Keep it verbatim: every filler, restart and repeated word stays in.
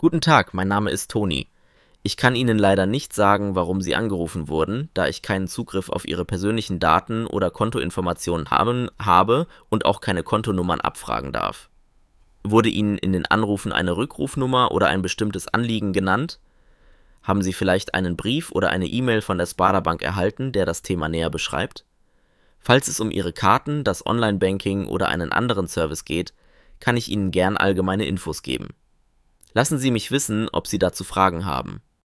Guten Tag, mein Name ist Toni. Ich kann Ihnen leider nicht sagen, warum Sie angerufen wurden, da ich keinen Zugriff auf Ihre persönlichen Daten oder Kontoinformationen haben, habe und auch keine Kontonummern abfragen darf. Wurde Ihnen in den Anrufen eine Rückrufnummer oder ein bestimmtes Anliegen genannt? Haben Sie vielleicht einen Brief oder eine E-Mail von der Sparda-Bank erhalten, der das Thema näher beschreibt? Falls es um Ihre Karten, das Online-Banking oder einen anderen Service geht, kann ich Ihnen gern allgemeine Infos geben. Lassen Sie mich wissen, ob Sie dazu Fragen haben.